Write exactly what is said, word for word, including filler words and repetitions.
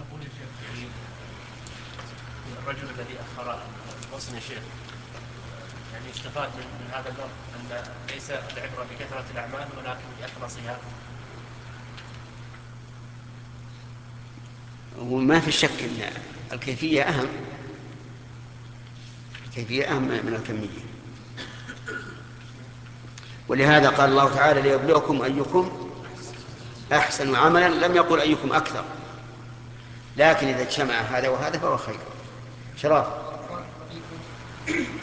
أقول يا شيخ يعني الرجل الذي أخر الغسل يا شيخ يعني استفاد من, من هذا اللفظ أن ليس العبرة بكثرة الأعمال ولكن بأخلصها. وما في شك أن الكيفية أهم، الكيفية أهم من الكمية. ولهذا قال الله تعالى ليبلوكم أيكم أحسن عملا، لم يقل أيكم أكثر، لكن إذا اجتمع هذا وهذا فهو خير. شراب.